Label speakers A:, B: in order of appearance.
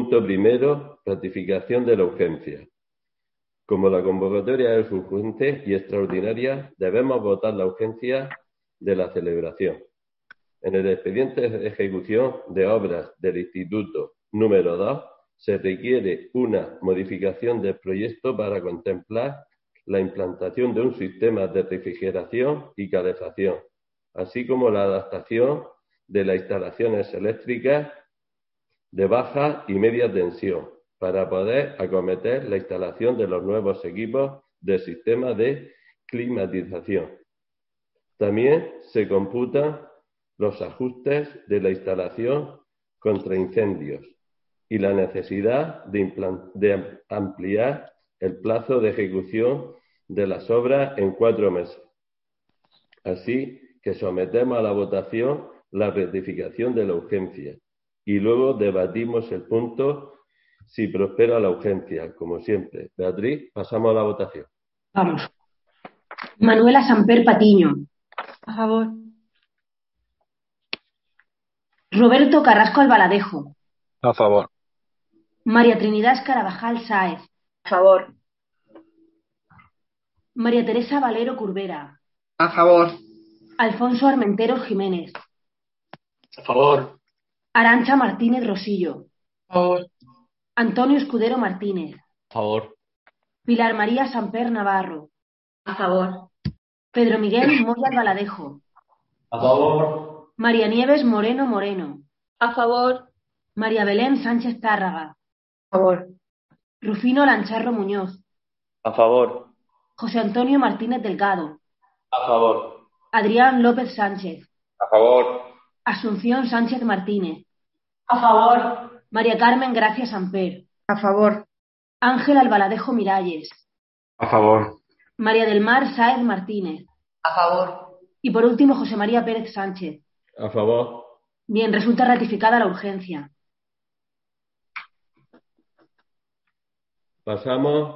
A: Punto primero, ratificación de la urgencia. Como la convocatoria es urgente y extraordinaria, debemos votar la urgencia de la celebración. En el expediente de ejecución de obras del Instituto número 2 se requiere una modificación del proyecto para contemplar la implantación de un sistema de refrigeración y calefacción, así como la adaptación de las instalaciones eléctricas de baja y media tensión para poder acometer la instalación de los nuevos equipos del sistema de climatización. También se computan los ajustes de la instalación contra incendios y la necesidad de ampliar el plazo de ejecución de las obras en 4 meses. Así que sometemos a la votación la ratificación de la urgencia y luego debatimos el punto si prospera la urgencia, como siempre. Beatriz, pasamos a la votación.
B: Vamos. Manuela Samper Patiño.
C: A favor.
B: Roberto Carrasco Albaladejo.
D: A favor.
B: María Trinidad Escarabajal Sáez.
C: A favor.
B: María Teresa Valero Curbera.
C: A favor.
B: Alfonso Armenteros Jiménez.
D: A favor.
B: Arantxa Martínez Rosillo.
C: A favor.
B: Antonio Escudero Martínez.
D: A favor.
B: Pilar María Samper Navarro.
C: A favor.
B: Pedro Miguel Moya Albaladejo.
D: A favor.
B: María Nieves Moreno Moreno.
C: A favor.
B: María Belén Sánchez Tárraga.
C: A favor.
B: Rufino Lancharro Muñoz.
D: A favor.
B: José Antonio Martínez Delgado.
D: A favor.
B: Adrián López Sánchez.
D: A favor.
B: Asunción Sánchez Martínez.
C: A favor.
B: María Carmen Gracia Samper.
C: A favor.
B: Ángel Albaladejo Miralles.
D: A favor.
B: María del Mar Sáez Martínez.
C: A favor.
B: Y por último, José María Pérez Sánchez.
A: A favor.
B: Bien, resulta ratificada la urgencia.
A: Pasamos